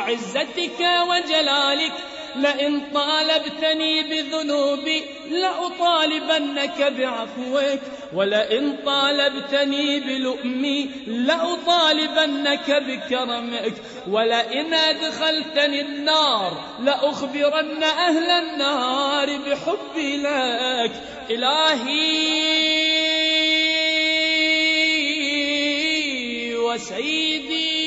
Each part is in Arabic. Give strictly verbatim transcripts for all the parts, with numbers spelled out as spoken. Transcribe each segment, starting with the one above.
وعزتك وجلالك لئن طالبتني بذنوبي لأطالبنك بعفوك، ولئن طالبتني بلؤمي لأطالبنك بكرمك، ولئن أدخلتني النار لأخبرن أهل النار بحبي لك. إلهي وسيدي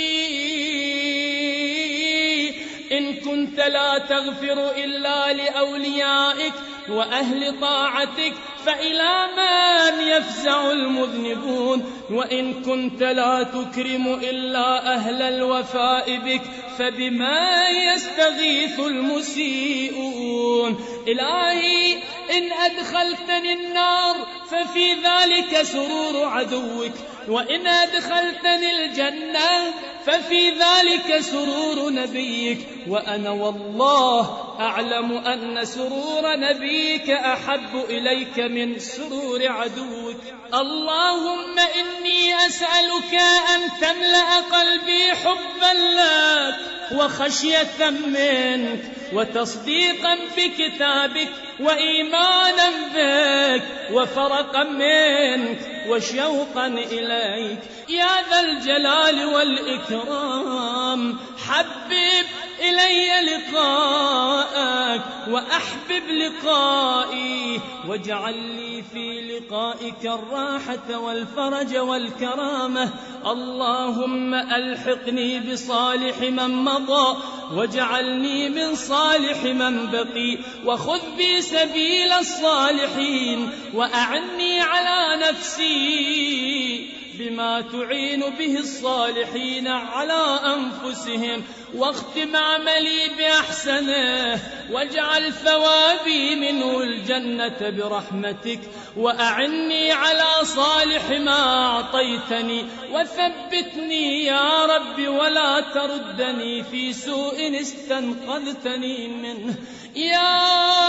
إن كنت لا تغفر إلا لأوليائك وأهل طاعتك فإلى من يفزع المذنبون، وإن كنت لا تكرم إلا أهل الوفاء بك فبما يستغيث المسيئون. إلهي إن أدخلتني النار ففي ذلك سرور عدوك، وإن أدخلتني الجنة ففي ذلك سرور نبيك، وأنا والله أعلم أن سرور نبيك أحب إليك من سرور عدوك. اللهم إني أسألك أن تملأ قلبي حبا لك وخشية منك وتصديقا بكتابك وإيمانا بك وفرقا منك وشوقا إليك يا ذا الجلال والإكرام. حبب إلي لقاءك وأحبب لقائي، واجعل لي في لقائك الراحة والفرج والكرامة. اللهم ألحقني بصالح من مضى واجعلني من صالح من بقي، وخذ بي سبيل الصالحين، وأعني على نفسي بما تعين به الصالحين على أنفسهم، واختم عملي بأحسنه، واجعل ثوابي منه الجنة برحمتك، وأعني على صالح ما أعطيتني، وثبتني يا رب ولا تردني في سوء استنقذتني منه يا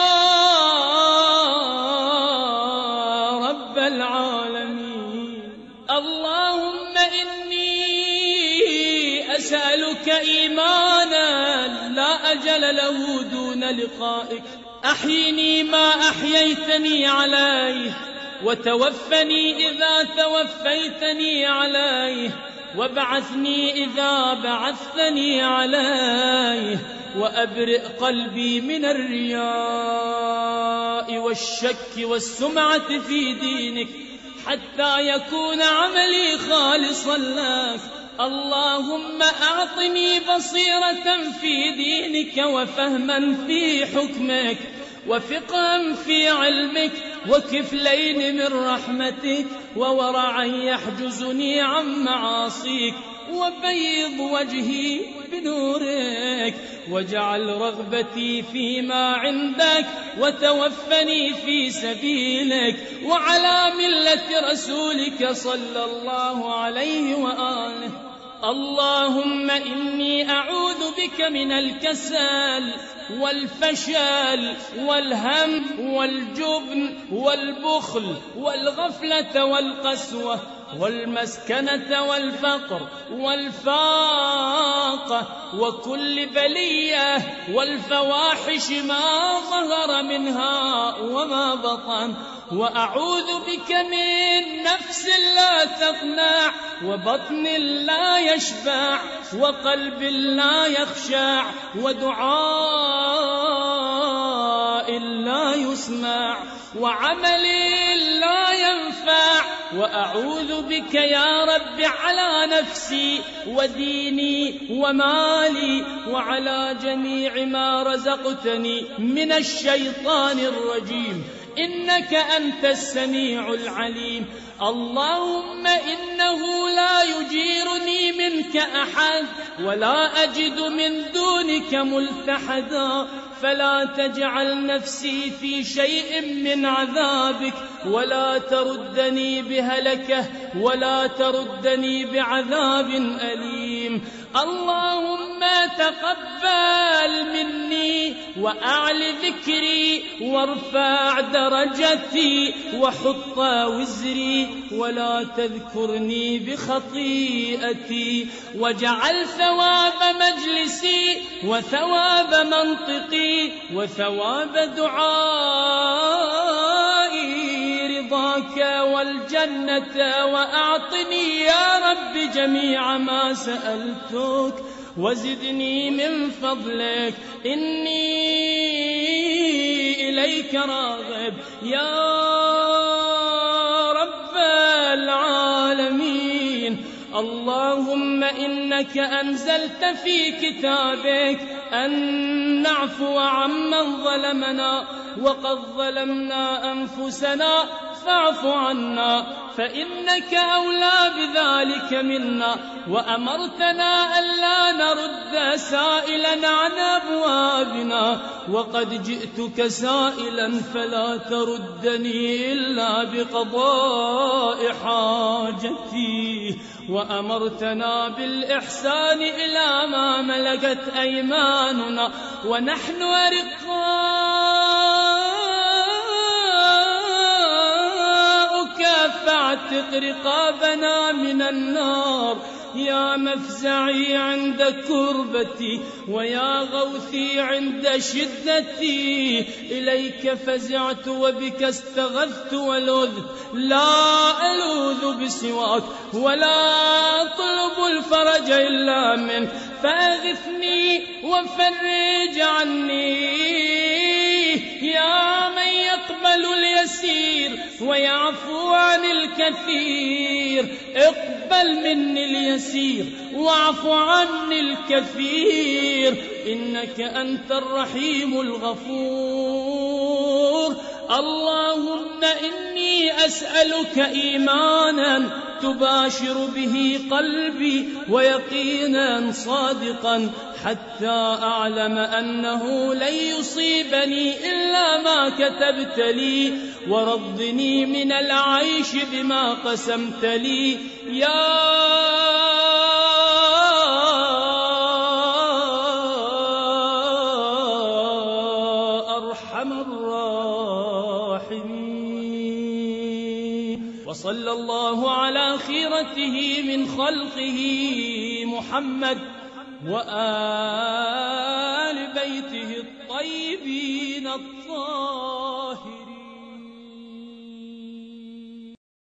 رب العالمين. اللهم إني أسألك إيمانا لا أجل له دون لقائك، أحيني ما أحييتني عليه، وتوفني إذا توفيتني عليه، وابعثني إذا بعثتني عليه، وأبرئ قلبي من الرياء والشك والسمعة في دينك حتى يكون عملي خالصا لك. اللهم أعطني بصيرة في دينك وفهما في حكمك وفقها في علمك وكفلين من رحمتك وورعا يحجزني عن معاصيك، وبيض وجهي بنورك، واجعل رغبتي فيما عندك، وتوفني في سبيلك وعلى ملة رسولك صلى الله عليه وآله. اللهم إني أعوذ بك من الكسل والفشل والهم والجبن والبخل والغفلة والقسوة والمسكنة والفقر والفاقة وكل بلية والفواحش ما ظهر منها وما بطن. وأعوذ بك من نفس لا تقنع، وبطن لا يشبع، وقلب لا يخشع، ودعاء لا يسمع، وعمل لا ينفع. وأعوذ بك يا رب على نفسي وديني ومالي وعلى جميع ما رزقتني من الشيطان الرجيم، إنك أنت السميع العليم. اللهم إنه لا يجيرني منك أحد ولا أجد من دونك ملتحدا، فلا تجعل نفسي في شيء من عذابك، ولا تردني بهلكه، ولا تردني بعذاب أليم. اللهم تقبل مني وأعل ذكري وارفع درجتي وحط وزري ولا تذكرني بخطيئتي، واجعل ثواب مجلسي وثواب منطقي وثواب دعائي رضاك والجنة، وأعطني يا رب جميع ما سألتك وزدني من فضلك، إني إليك راغب يا رب العالمين. اللهم إنك أنزلت في كتابك أن نعفو عمن ظلمنا، وقد ظلمنا أنفسنا فاعف عنا فإنك أولى بذلك منا، وأمرتنا ألا نرد سائلا عن أبوابنا، وقد جئتك سائلا فلا تردني إلا بقضاء حاجتي، وأمرتنا بالإحسان إلى ما ملكت أيماننا، ونحن رقاؤك فاعتق رقابنا من النار، يا مفزعي عند كربتي ويا غوثي عند شدتي، إليك فزعت وبك استغثت ولذت، لا ألوذ بسواك ولا أطلب الفرج إلا منك، فأغثني وفرج عني يا من يقبل اليسير ويعفو عن الكثير، اقبل مني اليسير واعف عني الكثير، إنك أنت الرحيم الغفور. اللهم إني أسألك إيمانا تباشر به قلبي ويقينا صادقا، حتى أعلم أنه لن يصيبني إلا ما كتبت لي، ورضني من العيش بما قسمت لي يا أرحم الراحمين. وصلى الله على خيرته من خلقه محمد وآل بيته الطيبين الطاهرين.